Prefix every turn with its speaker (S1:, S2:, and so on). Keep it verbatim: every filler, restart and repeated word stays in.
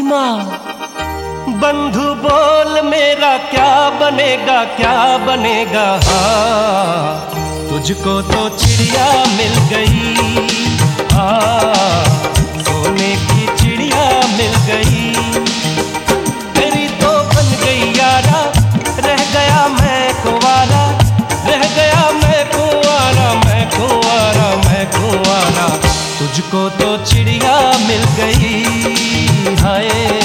S1: माँ बंधु बोल मेरा क्या बनेगा क्या बनेगा। हाँ तुझको तो चिड़िया मिल गई, हाँ सोने की चिड़िया मिल गई। तेरी तो बन गई यारा, रह गया मैं कुंवारा, रह गया मैं कुंवारा, मैं कुंवारा, मैं कुंवारा। तुझको तो चिड़िया मिल गई, हाय।